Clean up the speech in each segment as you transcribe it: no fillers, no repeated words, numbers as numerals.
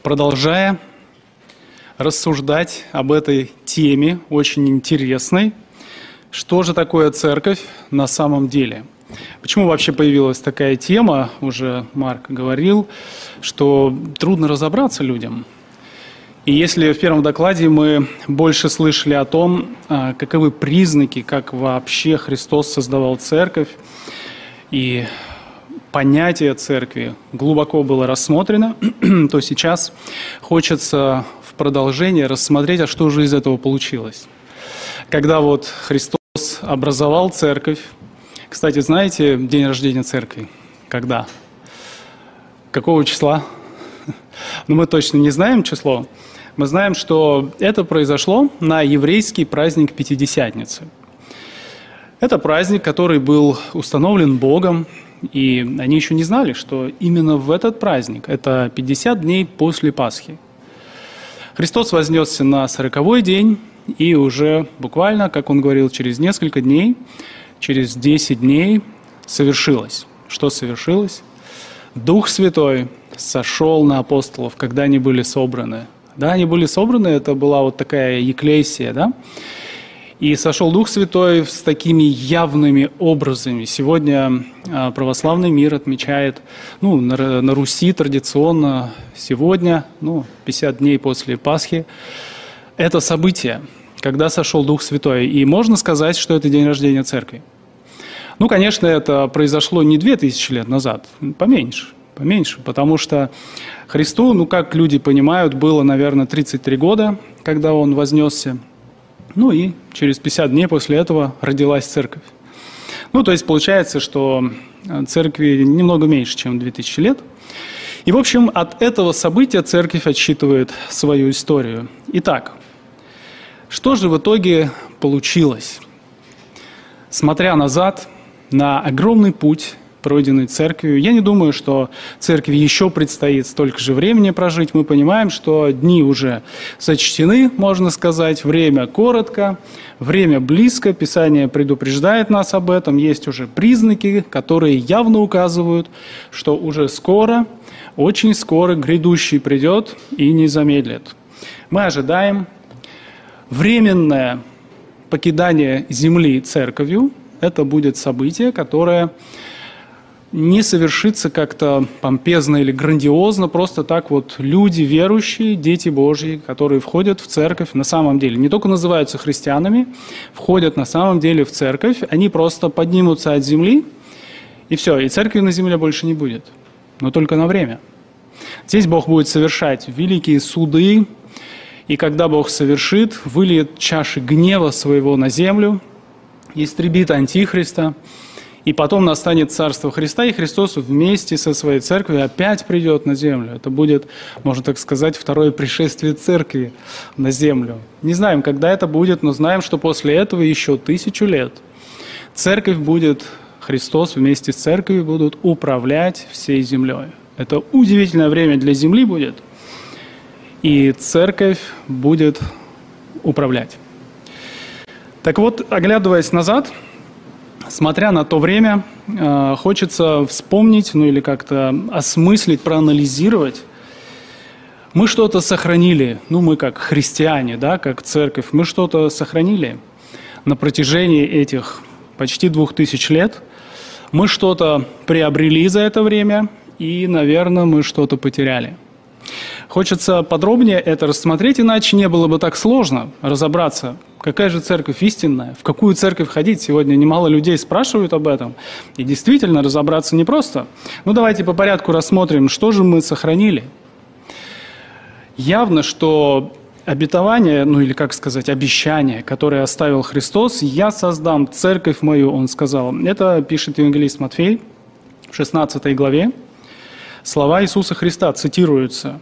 продолжая рассуждать об этой теме, очень интересной, что же такое церковь на самом деле? Почему вообще появилась такая тема? Уже Марк говорил, что трудно разобраться людям. И если в первом докладе мы больше слышали о том, каковы признаки, как вообще Христос создавал церковь, и понятие церкви глубоко было рассмотрено, то сейчас хочется в продолжение рассмотреть, а что же из этого получилось. Когда вот Христос образовал церковь, кстати, знаете день рождения церкви? Когда? Какого числа? Ну, мы точно не знаем число. Мы знаем, что это произошло на еврейский праздник Пятидесятницы. Это праздник, который был установлен Богом, и они еще не знали, что именно в этот праздник, это 50 дней после Пасхи, Христос вознесся на 40-й день, и уже буквально, как он говорил, через несколько дней, через 10 дней совершилось. Что совершилось? Дух Святой сошел на апостолов, когда они были собраны. Да, они были собраны, это была вот такая екклесия, да? И сошел Дух Святой с такими явными образами. Сегодня православный мир отмечает, на Руси традиционно сегодня, 50 дней после Пасхи, это событие, когда сошел Дух Святой. И можно сказать, что это день рождения церкви. Конечно, это произошло не 2000 лет назад, поменьше, потому что Христу, как люди понимают, было, наверное, 33 года, когда Он вознесся. И через 50 дней после этого родилась церковь. То есть получается, что церкви немного меньше, чем 2000 лет. И, в общем, от этого события церковь отсчитывает свою историю. Итак, что же в итоге получилось? Смотря назад на огромный путь, пройденный церковью, я не думаю, что церкви еще предстоит столько же времени прожить. Мы понимаем, что дни уже сочтены, можно сказать, время коротко, время близко. Писание предупреждает нас об этом. Есть уже признаки, которые явно указывают, что уже скоро, очень скоро грядущий придет и не замедлит. Мы ожидаем временное покидание земли церковью. Это будет событие, которое не совершится как-то помпезно или грандиозно, просто так вот люди верующие, дети Божьи, которые входят в церковь, на самом деле не только называются христианами, входят на самом деле в церковь, они просто поднимутся от земли, и все, и церкви на земле больше не будет, но только на время. Здесь Бог будет совершать великие суды, и когда Бог совершит, выльет чаши гнева своего на землю, истребит Антихриста, и потом настанет Царство Христа, и Христос вместе со своей церковью опять придет на землю. Это будет, можно так сказать, второе пришествие церкви на землю. Не знаем, когда это будет, но знаем, что после этого еще 1000 лет церковь будет, Христос вместе с церковью будут управлять всей землей. Это удивительное время для земли будет, и церковь будет управлять. Так вот, оглядываясь назад, смотря на то время, хочется вспомнить, или как-то осмыслить, проанализировать. Мы что-то сохранили, мы как христиане, да, как церковь, мы что-то сохранили на протяжении этих почти 2000 лет. Мы что-то приобрели за это время, и, наверное, мы что-то потеряли. Хочется подробнее это рассмотреть, иначе не было бы так сложно разобраться, какая же церковь истинная, в какую церковь ходить. Сегодня немало людей спрашивают об этом, и действительно разобраться непросто. Давайте по порядку рассмотрим, что же мы сохранили. Явно, что обетование, или как сказать, обещание, которое оставил Христос, «Я создам церковь мою», Он сказал. Это пишет евангелист Матфей в 16 главе. Слова Иисуса Христа цитируются.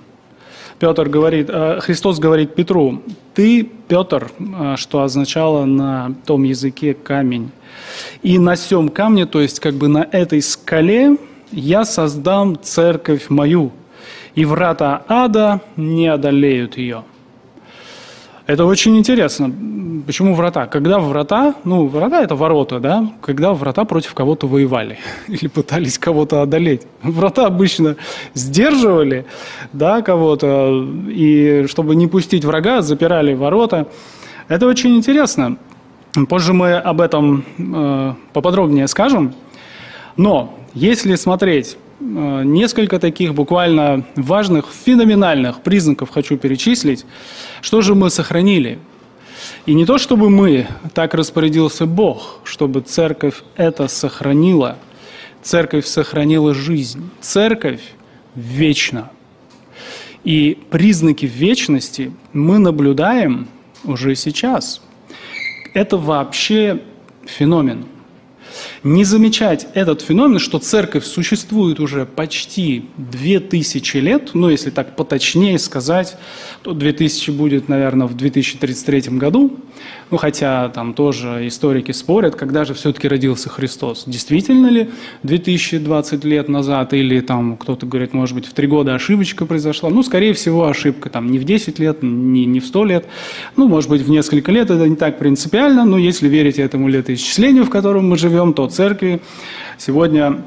Христос говорит Петру: «Ты, Петр», что означало на том языке камень, «и на сем камне», то есть на этой скале, «я создам церковь мою, и врата ада не одолеют ее». Это очень интересно. Почему врата? Когда врата, врата – это ворота, да? Когда врата против кого-то воевали или пытались кого-то одолеть. Врата обычно сдерживали, да, кого-то, и чтобы не пустить врага, запирали ворота. Это очень интересно. Позже мы об этом поподробнее скажем. Но если смотреть несколько таких буквально важных, феноменальных признаков хочу перечислить, что же мы сохранили. И не то, чтобы мы, так распорядился Бог, чтобы церковь это сохранила. Церковь сохранила жизнь. Церковь вечна. И признаки вечности мы наблюдаем уже сейчас. Это вообще феномен. Не замечать этот феномен, что церковь существует уже почти 2000 лет, если так поточнее сказать, то 2000 будет, наверное, в 2033 году, хотя там тоже историки спорят, когда же все-таки родился Христос. Действительно ли 2020 лет назад, или там кто-то говорит, может быть, в 3 года ошибочка произошла? Скорее всего, ошибка там не в 10 лет, не в 100 лет, может быть, в несколько лет, это не так принципиально, но если верить этому летоисчислению, в котором мы живем, то церкви сегодня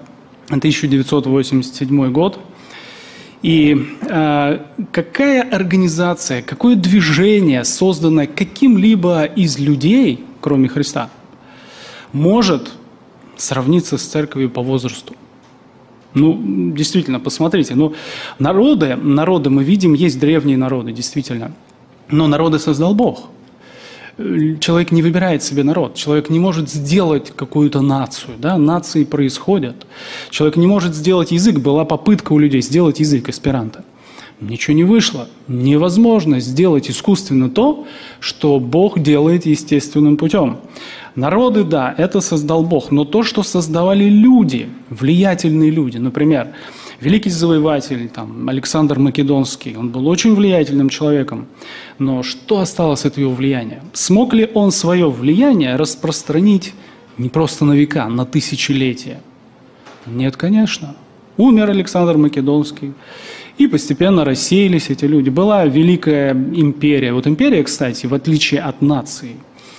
1987 год. И какая организация, какое движение, созданное каким-либо из людей, кроме Христа, может сравниться с церковью по возрасту? Действительно, посмотрите. Народы мы видим, есть древние народы, действительно. Но народы создал Бог. Человек не выбирает себе народ. Человек не может сделать какую-то нацию. Да? Нации происходят. Человек не может сделать язык. Была попытка у людей сделать язык эсперанто. Ничего не вышло. Невозможно сделать искусственно то, что Бог делает естественным путем. Народы, да, это создал Бог. Но то, что создавали люди, влиятельные люди, например, великий завоеватель Александр Македонский, он был очень влиятельным человеком. Но что осталось от его влияния? Смог ли он свое влияние распространить не просто на века, на тысячелетия? Нет, конечно. Умер Александр Македонский, и постепенно рассеялись эти люди. Была великая империя. Империя, кстати, в отличие от нации,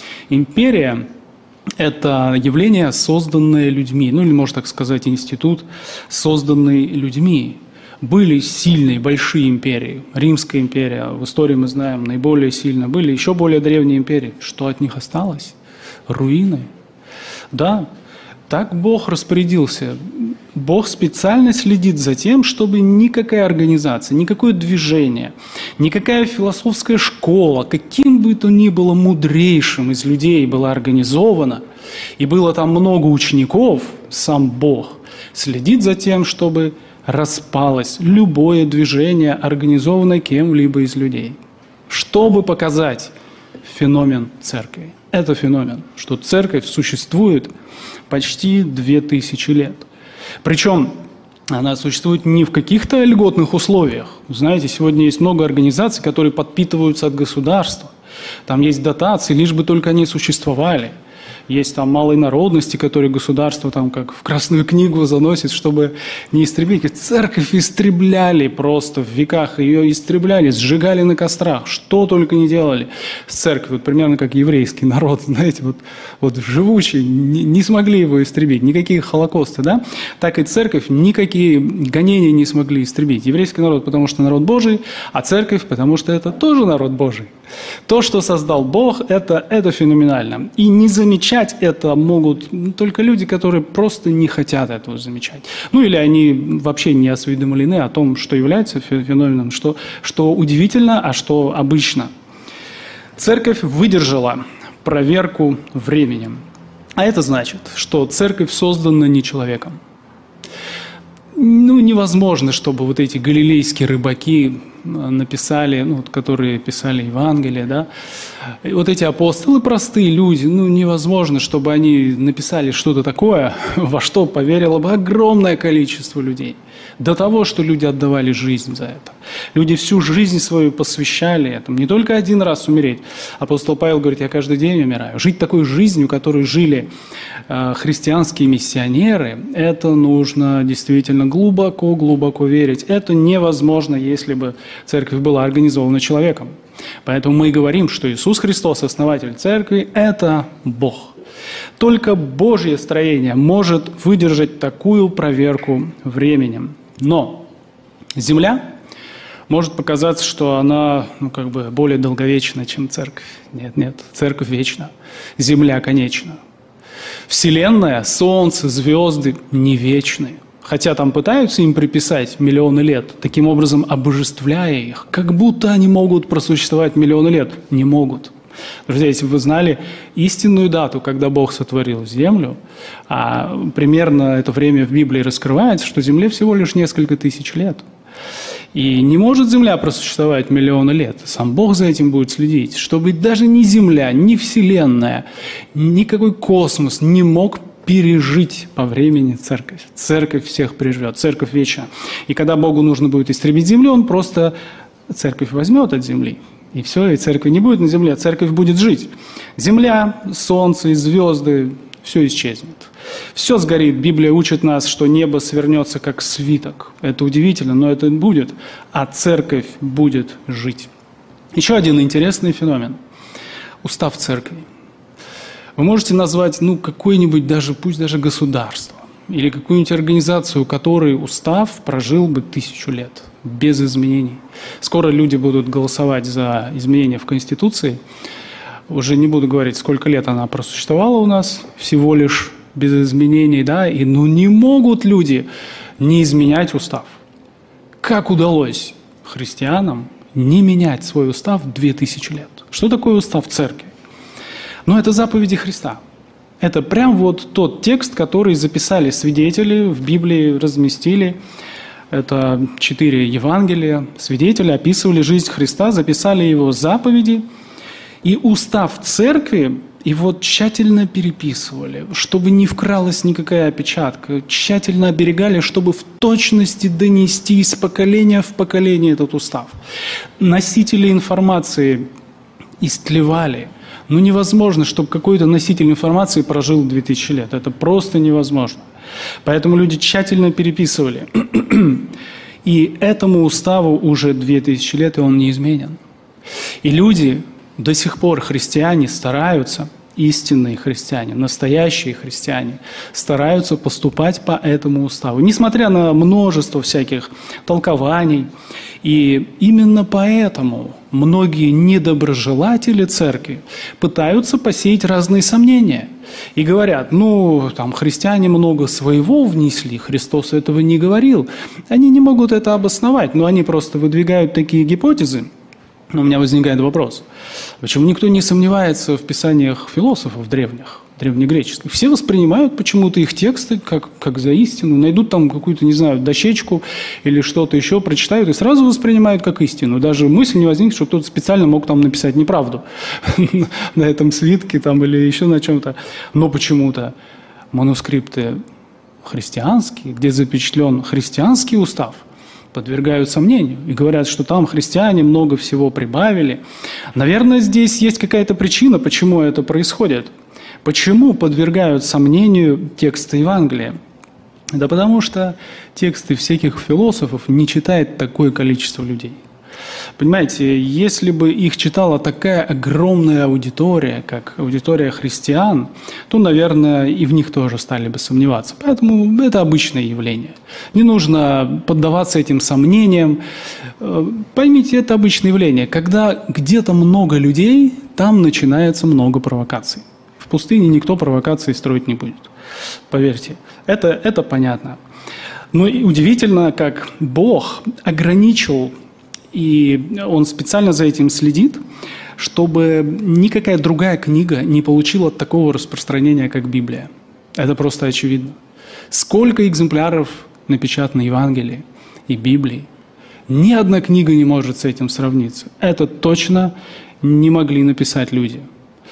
империя – это явление, созданное людьми, или, можно так сказать, институт, созданный людьми. Были сильные, большие империи. Римская империя, в истории мы знаем, наиболее сильно. Были еще более древние империи. Что от них осталось? Руины. Да, так Бог распорядился. Бог специально следит за тем, чтобы никакая организация, никакое движение, никакая философская школа, каким бы то ни было мудрейшим из людей была организована, и было там много учеников, сам Бог следит за тем, чтобы распалось любое движение, организованное кем-либо из людей, чтобы показать феномен церкви. Это феномен, что церковь существует почти 2000 лет. Причем она существует не в каких-то льготных условиях. Знаете, сегодня есть много организаций, которые подпитываются от государства. Там есть дотации, лишь бы только они существовали. Есть там малой народности, которые государство как в Красную книгу заносит, чтобы не истребить. Церковь истребляли просто в веках, ее истребляли, сжигали на кострах, что только не делали с церковью. Примерно как еврейский народ, знаете, живучий, не смогли его истребить, никакие холокосты, да? Так и церковь никакие гонения не смогли истребить. Еврейский народ, потому что народ Божий, а церковь, потому что это тоже народ Божий. То, что создал Бог, это феноменально. И не замечать это могут только люди, которые просто не хотят этого замечать. Или они вообще не осведомлены о том, что является феноменом, что удивительно, а что обычно. Церковь выдержала проверку временем. А это значит, что церковь создана не человеком. Невозможно, чтобы эти галилейские рыбаки написали, которые писали Евангелие, да, и эти апостолы, простые люди, невозможно, чтобы они написали что-то такое, во что поверило бы огромное количество людей. До того, что люди отдавали жизнь за это. Люди всю жизнь свою посвящали этому. Не только один раз умереть. Апостол Павел говорит, я каждый день умираю. Жить такой жизнью, которой жили христианские миссионеры, это нужно действительно глубоко верить. Это невозможно, если бы церковь была организована человеком. Поэтому мы и говорим, что Иисус Христос, основатель церкви, это Бог. Только Божье строение может выдержать такую проверку временем. Но земля может показаться, что она более долговечна, чем церковь. Нет, церковь вечна, земля конечна. Вселенная, солнце, звезды не вечны. Хотя там пытаются им приписать миллионы лет, таким образом обожествляя их, как будто они могут просуществовать миллионы лет. Не могут. Друзья, если бы вы знали истинную дату, когда Бог сотворил землю, а примерно это время в Библии раскрывается, что Земле всего лишь несколько тысяч лет. И не может Земля просуществовать миллионы лет. Сам Бог за этим будет следить, чтобы даже ни Земля, ни Вселенная, никакой космос не мог пережить по времени церковь. Церковь всех приживет, церковь вечна. И когда Богу нужно будет истребить землю, Он просто церковь возьмет от земли. И все, и церкви не будет на земле, а церковь будет жить. Земля, солнце и звезды, все исчезнет. Все сгорит. Библия учит нас, что небо свернется как свиток. Это удивительно, но это будет. А церковь будет жить. Еще один интересный феномен. Устав церкви. Вы можете назвать, какое-нибудь даже, пусть даже государство, или какую-нибудь организацию, у которой устав прожил бы 1000 лет, без изменений. Скоро люди будут голосовать за изменения в Конституции. Уже не буду говорить, сколько лет она просуществовала у нас, всего лишь без изменений, да, и не могут люди не изменять устав. Как удалось христианам не менять свой устав 2000 лет? Что такое устав церкви? Это заповеди Христа. Это прям тот текст, который записали свидетели, в Библии разместили. Это 4 Евангелия. Свидетели описывали жизнь Христа, записали его заповеди. И устав церкви его тщательно переписывали, чтобы не вкралась никакая опечатка. Тщательно оберегали, чтобы в точности донести из поколения в поколение этот устав. Носители информации истлевали. Невозможно, чтобы какой-то носитель информации прожил 2000 лет. Это просто невозможно. Поэтому люди тщательно переписывали. И этому уставу уже 2000 лет, и он не изменен. И люди, до сих пор христиане, стараются, истинные христиане, настоящие христиане, стараются поступать по этому уставу. Несмотря на множество всяких толкований. И именно поэтому многие недоброжелатели церкви пытаются посеять разные сомнения. И говорят, христиане много своего внесли, Христос этого не говорил. Они не могут это обосновать, но они просто выдвигают такие гипотезы. У меня возникает вопрос, почему никто не сомневается в писаниях философов древнегреческих? Все воспринимают почему-то их тексты как за истину, найдут там какую-то, дощечку или что-то еще, прочитают и сразу воспринимают как истину. Даже мысль не возникнет, что кто-то специально мог там написать неправду на этом свитке или еще на чем-то. Но почему-то манускрипты христианские, где запечатлен христианский устав, подвергают сомнению и говорят, что там христиане много всего прибавили. Наверное, здесь есть какая-то причина, почему это происходит. Почему подвергают сомнению тексты Евангелия? Да потому что тексты всяких философов не читает такое количество людей. Понимаете, если бы их читала такая огромная аудитория, как аудитория христиан, то, наверное, и в них тоже стали бы сомневаться. Поэтому это обычное явление. Не нужно поддаваться этим сомнениям. Поймите, это обычное явление. Когда где-то много людей, там начинается много провокаций. В пустыне никто провокации строить не будет. Поверьте, это понятно. Но и удивительно, как Бог ограничил, и Он специально за этим следит, чтобы никакая другая книга не получила такого распространения, как Библия. Это просто очевидно. Сколько экземпляров напечатано Евангелии и Библии. Ни одна книга не может с этим сравниться. Это точно не могли написать люди.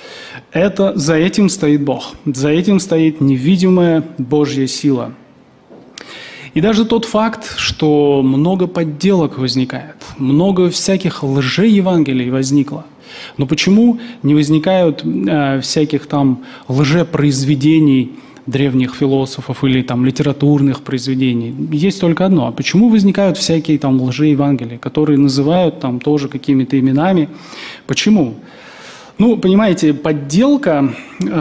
За этим стоит Бог. За этим стоит невидимая Божья сила. И даже тот факт, что много подделок возникает, много всяких лжеевангелий возникло. Но почему не возникают всяких там лжепроизведений древних философов или там литературных произведений? Есть только одно. А почему возникают всякие там лжеевангелия, которые называют там тоже какими-то именами? Почему? Ну, понимаете, подделка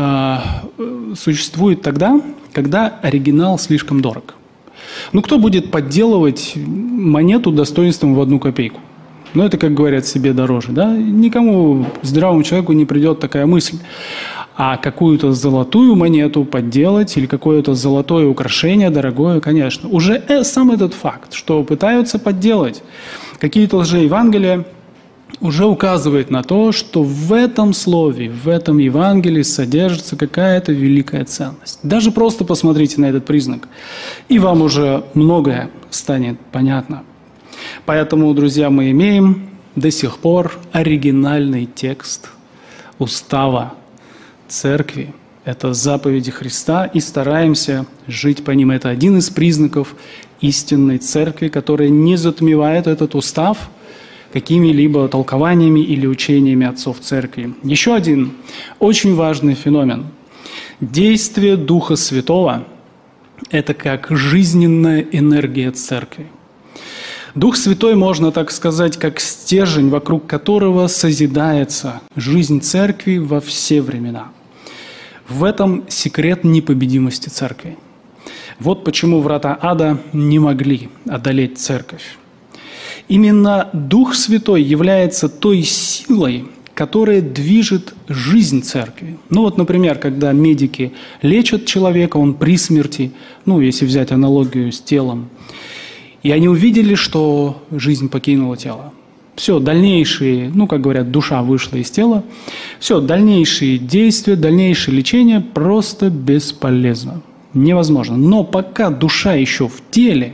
существует тогда, когда оригинал слишком дорог. Ну, кто будет подделывать монету достоинством в 1 копейку? Ну, это, как говорят, себе дороже, да? Никому, здравому человеку не придет такая мысль. А какую-то золотую монету подделать или какое-то золотое украшение дорогое, конечно. Уже сам этот факт, что пытаются подделать какие-то лжеевангелия, уже указывает на то, что в этом слове, в этом Евангелии содержится какая-то великая ценность. Даже просто посмотрите на этот признак, и вам уже многое станет понятно. Поэтому, друзья, мы имеем до сих пор оригинальный текст устава Церкви. Это заповеди Христа, и стараемся жить по ним. Это один из признаков истинной Церкви, которая не затмевает этот устав какими-либо толкованиями или учениями отцов Церкви. Еще один очень важный феномен. Действие Духа Святого – это как жизненная энергия Церкви. Дух Святой, можно так сказать, как стержень, вокруг которого созидается жизнь Церкви во все времена. В этом секрет непобедимости Церкви. Вот почему врата ада не могли одолеть Церковь. Именно Дух Святой является той силой, которая движет жизнь Церкви. Ну вот, например, когда медики лечат человека, он при смерти, ну, если взять аналогию с телом, и они увидели, что жизнь покинула тело. Все, дальнейшие, ну, как говорят, душа вышла из тела, все, дальнейшие действия, дальнейшее лечение просто бесполезно, невозможно. Но пока душа еще в теле,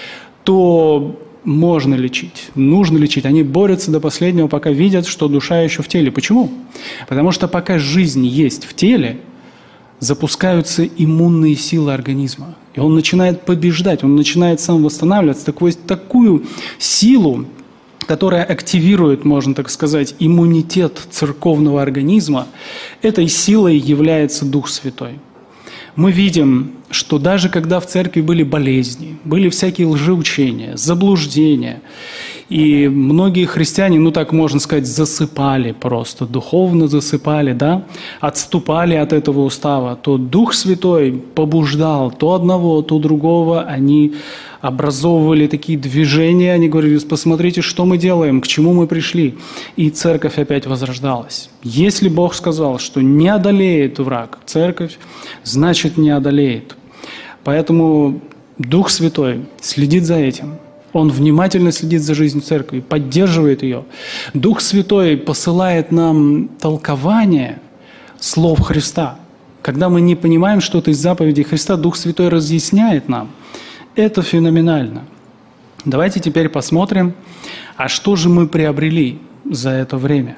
то можно лечить, нужно лечить. Они борются до последнего, пока видят, что душа еще в теле. Почему? Потому что пока жизнь есть в теле, запускаются иммунные силы организма. И он начинает побеждать, он начинает сам восстанавливаться. Такую силу, которая активирует, можно так сказать, иммунитет церковного организма, этой силой является Дух Святой. Мы видим, что даже когда в церкви были болезни, были всякие лжеучения, заблуждения, и многие христиане, ну так можно сказать, засыпали просто, духовно засыпали, да, отступали от этого устава, то Дух Святой побуждал то одного, то другого, они образовывали такие движения, они говорили: посмотрите, что мы делаем, к чему мы пришли. И церковь опять возрождалась. Если Бог сказал, что не одолеет враг церковь, значит не одолеет. Поэтому Дух Святой следит за этим. Он внимательно следит за жизнью церкви, поддерживает ее. Дух Святой посылает нам толкование слов Христа. Когда мы не понимаем что-то из заповедей Христа, Дух Святой разъясняет нам. Это феноменально. Давайте теперь посмотрим, а что же мы приобрели за это время.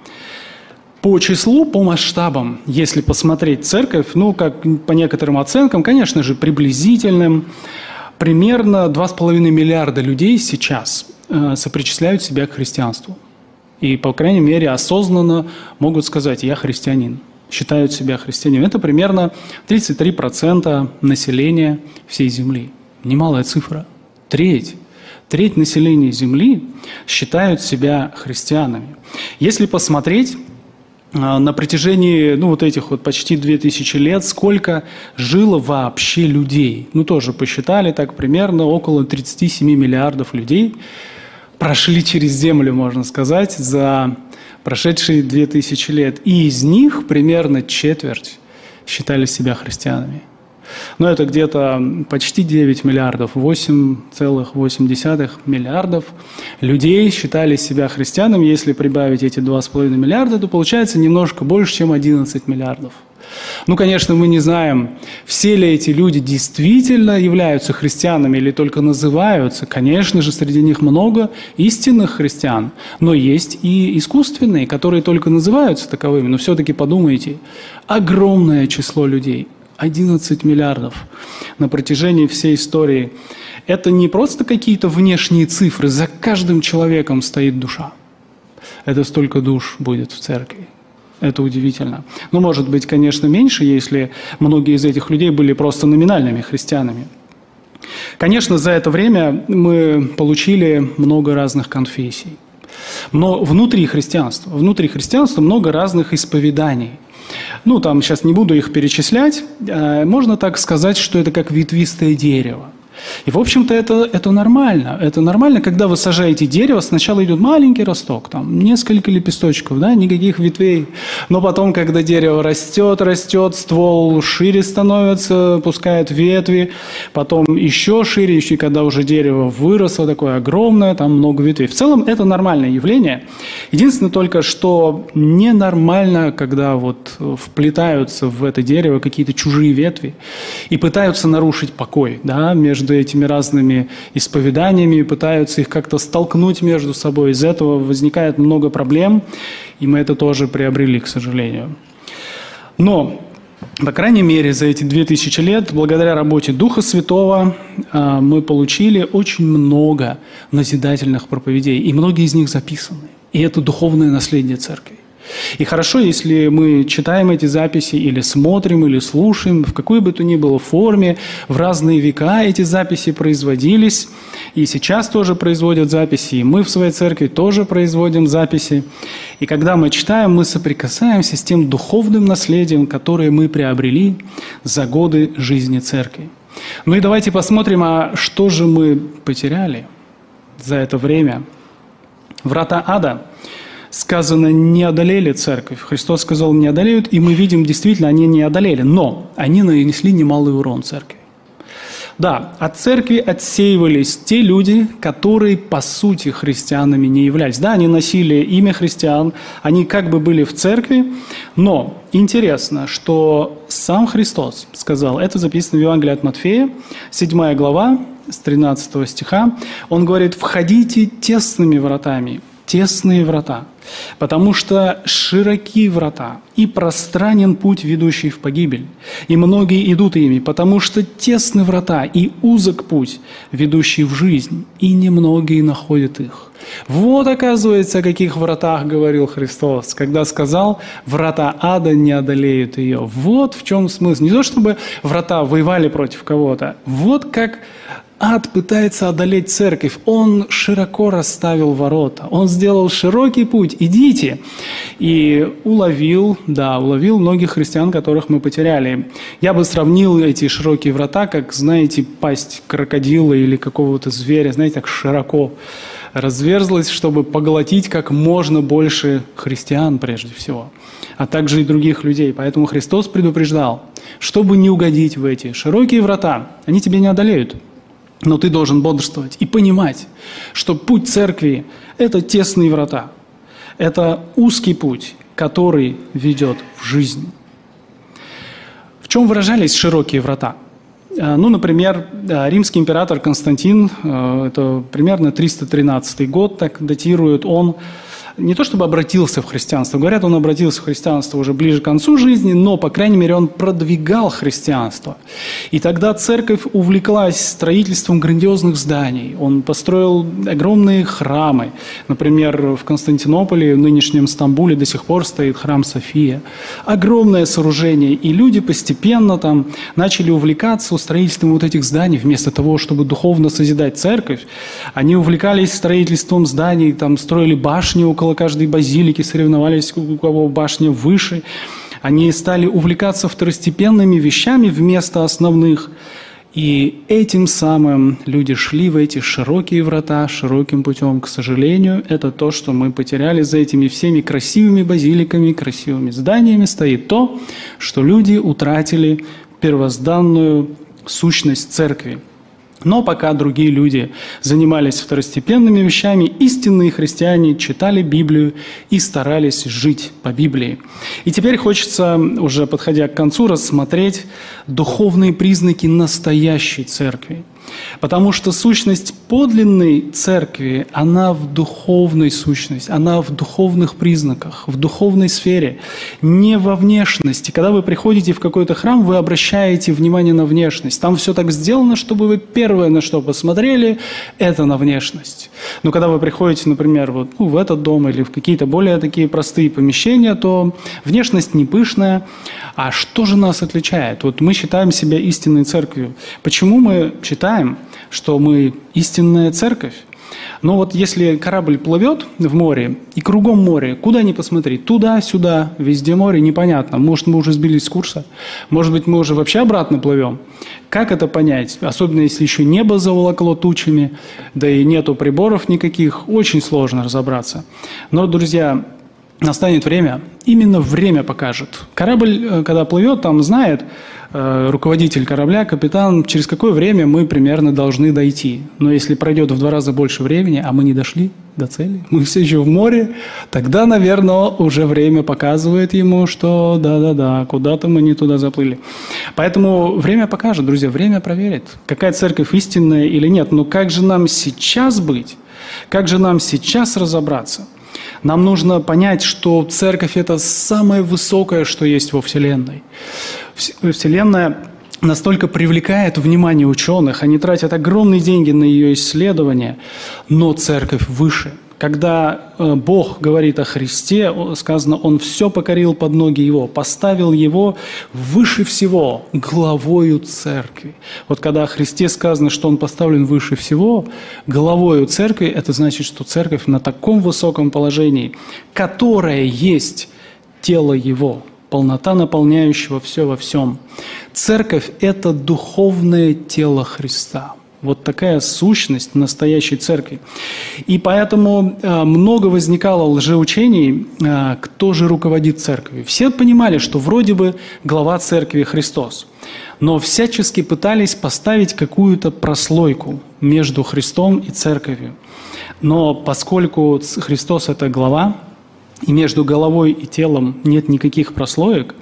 По числу, по масштабам, если посмотреть церковь, ну, как по некоторым оценкам, конечно же, приблизительным, примерно 2,5 миллиарда людей сейчас сопричисляют себя к христианству. И, по крайней мере, осознанно могут сказать: я христианин, считают себя христианином. Это примерно 33% населения всей Земли. Немалая цифра. Треть населения Земли считают себя христианами. Если посмотреть на протяжении, ну, вот этих вот почти 2000 лет, сколько жило вообще людей. Ну, тоже посчитали, так примерно около 37 миллиардов людей прошли через землю, можно сказать, за прошедшие 2000 лет. И из них примерно четверть считали себя христианами. Но это где-то почти 9 миллиардов, 8,8 миллиардов людей считали себя христианами. Если прибавить эти 2,5 миллиарда, то получается немножко больше, чем 11 миллиардов. Ну, конечно, мы не знаем, все ли эти люди действительно являются христианами или только называются. Конечно же, среди них много истинных христиан, но есть и искусственные, которые только называются таковыми. Но все-таки подумайте, огромное число людей, 11 миллиардов на протяжении всей истории. Это не просто какие-то внешние цифры, за каждым человеком стоит душа. Это столько душ будет в церкви. Это удивительно. Но может быть, конечно, меньше, если многие из этих людей были просто номинальными христианами. Конечно, за это время мы получили много разных конфессий. Но внутри христианства много разных исповеданий. Там сейчас не буду их перечислять. Можно так сказать, что это как ветвистое дерево. И, в общем-то, это нормально. Это нормально, когда вы сажаете дерево, сначала идет маленький росток, несколько лепесточков, никаких ветвей. Но потом, когда дерево растет, ствол шире становится, пускает ветви, потом еще шире, еще когда уже дерево выросло, такое огромное, там много ветвей. В целом, это нормальное явление. Единственное только, что ненормально, когда вплетаются в это дерево какие-то чужие ветви и пытаются нарушить покой, между этими разными исповеданиями, пытаются их как-то столкнуть между собой. Из этого возникает много проблем, и мы это тоже приобрели, к сожалению. Но, по крайней мере, за эти 2000 лет, благодаря работе Духа Святого, мы получили очень много назидательных проповедей, и многие из них записаны. И это духовное наследие церкви. И хорошо, если мы читаем эти записи или смотрим, или слушаем, в какой бы то ни было форме, в разные века эти записи производились, и сейчас тоже производят записи, и мы в своей церкви тоже производим записи. И когда мы читаем, мы соприкасаемся с тем духовным наследием, которое мы приобрели за годы жизни церкви. И давайте посмотрим, что же мы потеряли за это время. Врата ада, сказано, не одолели церковь. Христос сказал, не одолеют, и мы видим, действительно, они не одолели. Но они нанесли немалый урон церкви. Да, от церкви отсеивались те люди, которые, по сути, христианами не являлись. Да, они носили имя христиан, они как бы были в церкви, но интересно, что сам Христос сказал, это записано в Евангелии от Матфея, 7 глава, с 13 стиха, он говорит, «Входите тесными вратами». Тесные врата, потому что широки врата, и пространен путь, ведущий в погибель, и многие идут ими, потому что тесны врата, и узок путь, ведущий в жизнь, и немногие находят их. Вот, оказывается, о каких вратах говорил Христос, когда сказал, врата ада не одолеют ее. Вот в чем смысл. Не то, чтобы врата воевали против кого-то, вот как ад пытается одолеть церковь. Он широко расставил ворота. Он сделал широкий путь. Идите. И уловил многих христиан, которых мы потеряли. Я бы сравнил эти широкие врата, как, знаете, пасть крокодила или какого-то зверя, знаете, так широко разверзлась, чтобы поглотить как можно больше христиан прежде всего, а также и других людей. Поэтому Христос предупреждал, чтобы не угодить в эти широкие врата, они тебя не одолеют. Но ты должен бодрствовать и понимать, что путь церкви – это тесные врата. Это узкий путь, который ведет в жизнь. В чем выражались широкие врата? Например, римский император Константин, это примерно 313 год, так датирует он, не то чтобы обратился в христианство, говорят, он обратился в христианство уже ближе к концу жизни, но, по крайней мере, он продвигал христианство. И тогда церковь увлеклась строительством грандиозных зданий. Он построил огромные храмы. Например, в Константинополе, в нынешнем Стамбуле, до сих пор стоит храм София. Огромное сооружение. И люди постепенно там начали увлекаться строительством вот этих зданий. Вместо того, чтобы духовно созидать церковь, они увлекались строительством зданий, там строили башни около каждой базилики, соревновались, у кого башня выше. Они стали увлекаться второстепенными вещами вместо основных. И этим самым люди шли в эти широкие врата, широким путем. К сожалению, это то, что мы потеряли. За этими всеми красивыми базиликами, красивыми зданиями стоит то, что люди утратили первозданную сущность церкви. Но пока другие люди занимались второстепенными вещами, истинные христиане читали Библию и старались жить по Библии. И теперь хочется, уже подходя к концу, рассмотреть духовные признаки настоящей церкви. Потому что сущность подлинной церкви, она в духовной сущности, она в духовных признаках, в духовной сфере, не во внешности. Когда вы приходите в какой-то храм, вы обращаете внимание на внешность. Там все так сделано, чтобы вы первое, на что посмотрели, это на внешность. Но когда вы приходите, например, в этот дом или в какие-то более такие простые помещения, то внешность не пышная. А что же нас отличает? Мы считаем себя истинной церковью. Почему мы считаем, что мы истинная церковь? Если корабль плывет в море, и кругом море, куда ни посмотри, туда-сюда, везде море, непонятно. Может, мы уже сбились с курса? Может быть, мы уже вообще обратно плывем? Как это понять? Особенно, если еще небо заволокло тучами, да и нету приборов никаких, очень сложно разобраться. Но, друзья, настанет время, именно время покажет. Корабль, когда плывет, там знает руководитель корабля, капитан, через какое время мы примерно должны дойти. Но если пройдет в 2 раза больше времени, а мы не дошли до цели, мы все еще в море, тогда, наверное, уже время показывает ему, что да-да-да, куда-то мы не туда заплыли. Поэтому время покажет, друзья, время проверит, какая церковь истинная или нет. Но как же нам сейчас быть? Как же нам сейчас разобраться? Нам нужно понять, что церковь – это самое высокое, что есть во Вселенной. Вселенная настолько привлекает внимание ученых, они тратят огромные деньги на ее исследования, но церковь выше. Когда Бог говорит о Христе, сказано, Он все покорил под ноги Его, поставил Его выше всего, главою церкви. Когда о Христе сказано, что Он поставлен выше всего, главою церкви, это значит, что церковь на таком высоком положении, которое есть тело Его, полнота наполняющего все во всем. Церковь – это духовное тело Христа. Такая сущность настоящей церкви. И поэтому много возникало лжеучений, кто же руководит церковью. Все понимали, что вроде бы глава церкви Христос, но всячески пытались поставить какую-то прослойку между Христом и церковью. Но поскольку Христос – это глава, и между головой и телом нет никаких прослоек,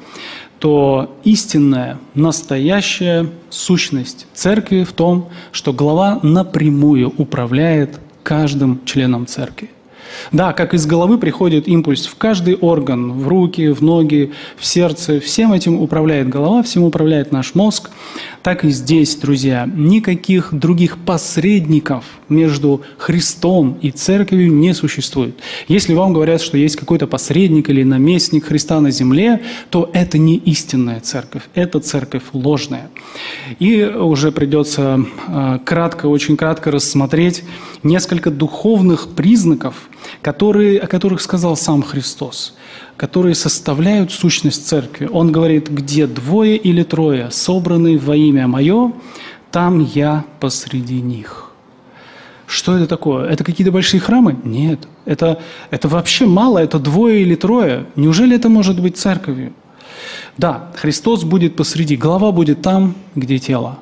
то истинная, настоящая сущность церкви в том, что глава напрямую управляет каждым членом церкви. Да, как из головы приходит импульс в каждый орган, в руки, в ноги, в сердце. Всем этим управляет голова, всем управляет наш мозг. Так и здесь, друзья, никаких других посредников между Христом и церковью не существует. Если вам говорят, что есть какой-то посредник или наместник Христа на земле, то это не истинная церковь, это церковь ложная. И уже придется очень кратко рассмотреть несколько духовных признаков, о которых сказал сам Христос, которые составляют сущность церкви. Он говорит, где 2 или 3 собраны во имя Мое, там Я посреди них. Что это такое? Это какие-то большие храмы? Нет. Это вообще мало, это 2 или 3. Неужели это может быть церковью? Да, Христос будет посреди, глава будет там, где тело.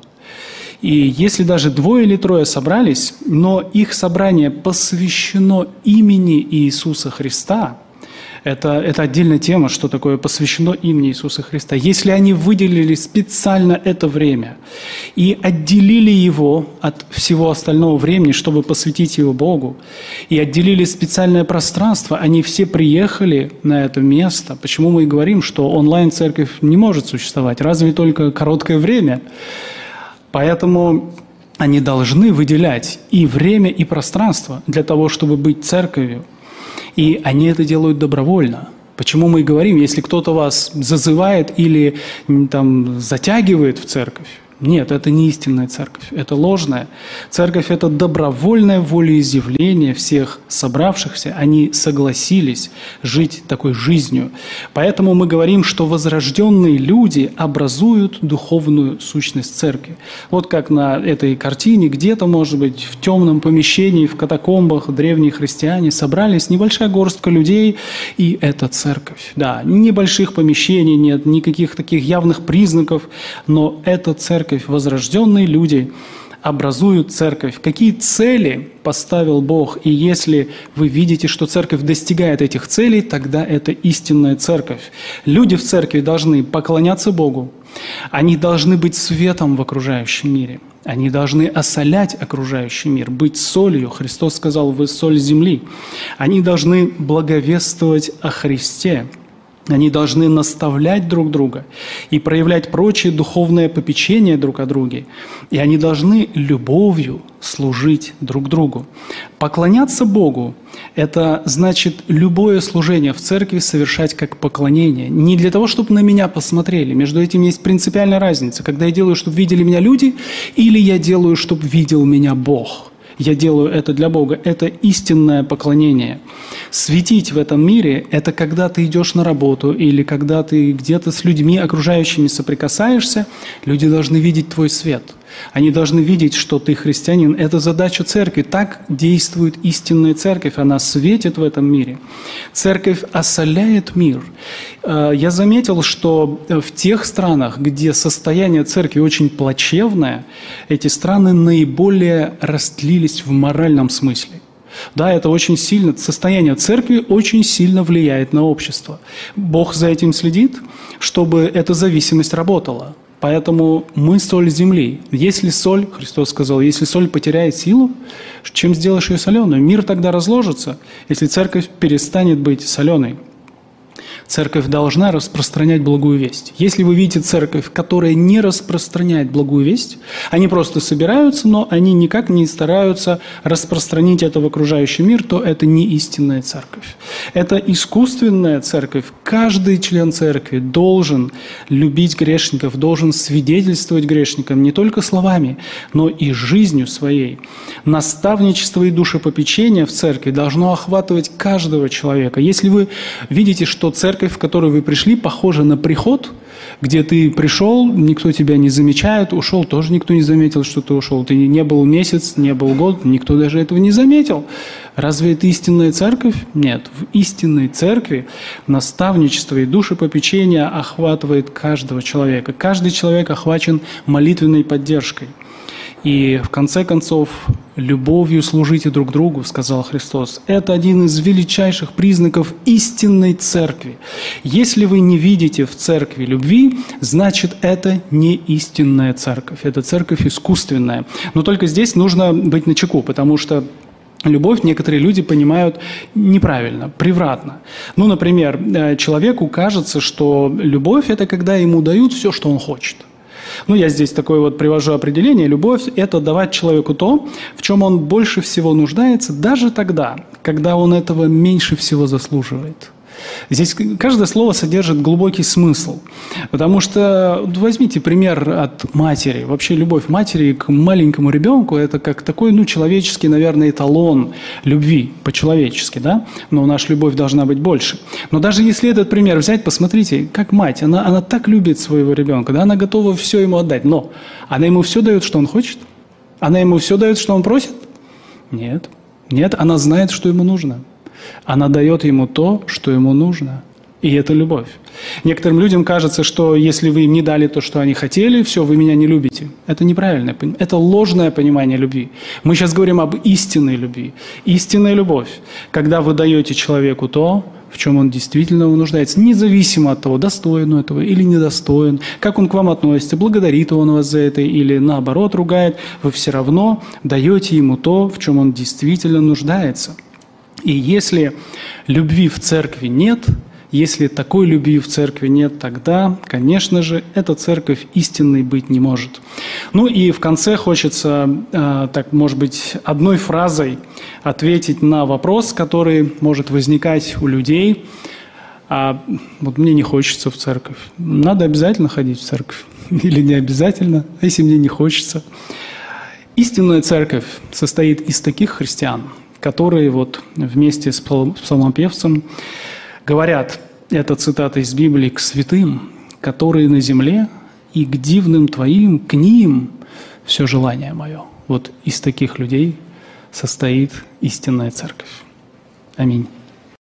И если даже 2 или 3 собрались, но их собрание посвящено имени Иисуса Христа, это отдельная тема, что такое посвящено имени Иисуса Христа. Если они выделили специально это время и отделили его от всего остального времени, чтобы посвятить его Богу, и отделили специальное пространство, они все приехали на это место. Почему мы и говорим, что онлайн-церковь не может существовать, разве только короткое время? Поэтому они должны выделять и время, и пространство для того, чтобы быть церковью. И они это делают добровольно. Почему мы и говорим, если кто-то вас зазывает или затягивает в церковь, нет, это не истинная церковь, это ложная. Церковь – это добровольное волеизъявление всех собравшихся. Они согласились жить такой жизнью. Поэтому мы говорим, что возрожденные люди образуют духовную сущность церкви. Как на этой картине, где-то, может быть, в темном помещении, в катакомбах древние христиане собрались, небольшая горстка людей, и это церковь. Да, небольших помещений нет, никаких таких явных признаков, но это церковь. Возрожденные люди образуют церковь. Какие цели поставил Бог? И если вы видите, что церковь достигает этих целей, тогда это истинная церковь. Люди в церкви должны поклоняться Богу. Они должны быть светом в окружающем мире. Они должны осолять окружающий мир, быть солью. Христос сказал: «Вы соль земли». Они должны благовествовать о Христе. Они должны наставлять друг друга и проявлять прочее духовное попечение друг о друге. И они должны любовью служить друг другу. Поклоняться Богу – это значит любое служение в церкви совершать как поклонение. Не для того, чтобы на меня посмотрели. Между этим есть принципиальная разница. Когда я делаю, чтобы видели меня люди, или я делаю, чтобы видел меня Бог. Я делаю это для Бога. Это истинное поклонение. Светить в этом мире – это когда ты идешь на работу или когда ты где-то с людьми окружающими соприкасаешься, люди должны видеть твой свет. Они должны видеть, что ты христианин. Это задача церкви. Так действует истинная церковь. Она светит в этом мире. Церковь осоляет мир. Я заметил, что в тех странах, где состояние церкви очень плачевное, эти страны наиболее растлились в моральном смысле. Да, это очень сильно, состояние церкви очень сильно влияет на общество. Бог за этим следит, чтобы эта зависимость работала. Поэтому мы соль земли. Если соль, Христос сказал, если соль потеряет силу, чем сделаешь ее соленой? Мир тогда разложится, если церковь перестанет быть соленой. Церковь должна распространять благую весть. Если вы видите церковь, которая не распространяет благую весть, они просто собираются, но они никак не стараются распространить это в окружающий мир, то это не истинная церковь. Это искусственная церковь. Каждый член церкви должен любить грешников, должен свидетельствовать грешникам не только словами, но и жизнью своей. Наставничество и душепопечение в церкви должно охватывать каждого человека. Если вы видите, что церковь, в которую вы пришли, похожа на приход, где ты пришел, никто тебя не замечает, ушел, тоже никто не заметил, что ты ушел. Ты не был месяц, не был год, никто даже этого не заметил. Разве это истинная церковь? Нет. В истинной церкви наставничество и душепопечение охватывает каждого человека. Каждый человек охвачен молитвенной поддержкой. И в конце концов, любовью служите друг другу, сказал Христос. Это один из величайших признаков истинной церкви. Если вы не видите в церкви любви, значит, это не истинная церковь. Это церковь искусственная. Но только здесь нужно быть начеку, потому что любовь некоторые люди понимают неправильно, превратно. Ну, например, человеку кажется, что любовь – это когда ему дают все, что он хочет. Ну, я здесь такое вот привожу определение. Любовь – это давать человеку то, в чем он больше всего нуждается, даже тогда, когда он этого меньше всего заслуживает. Здесь каждое слово содержит глубокий смысл. Потому что возьмите пример от матери. Вообще любовь матери к маленькому ребенку – это как такой, человеческий, наверное, эталон любви по-человечески, да? Но наша любовь должна быть больше. Но даже если этот пример взять, посмотрите, как мать, она так любит своего ребенка, да? Она готова все ему отдать, но она ему все дает, что он хочет? Она ему все дает, что он просит? Нет. Нет, она знает, что ему нужно. Она дает ему то, что ему нужно. И это любовь. Некоторым людям кажется, что если вы им не дали то, что они хотели, все, вы меня не любите. Это неправильное, это ложное понимание любви. Мы сейчас говорим об истинной любви. Истинная любовь, когда вы даете человеку то, в чем он действительно нуждается, независимо от того, достоин он этого или недостоин, как он к вам относится, благодарит он вас за это или наоборот ругает, вы все равно даете ему то, в чем он действительно нуждается. И если любви в церкви нет, если такой любви в церкви нет, тогда, конечно же, эта церковь истинной быть не может. Ну и в конце хочется, так, может быть, одной фразой ответить на вопрос, который может возникать у людей. Вот мне не хочется в церковь. Надо обязательно ходить в церковь? Или не обязательно, если мне не хочется? Истинная церковь состоит из таких христиан, которые вот вместе с псалмопевцем говорят, это цитата из Библии, к святым, которые на земле, и к дивным твоим, к ним все желание мое. Вот из таких людей состоит истинная церковь. Аминь.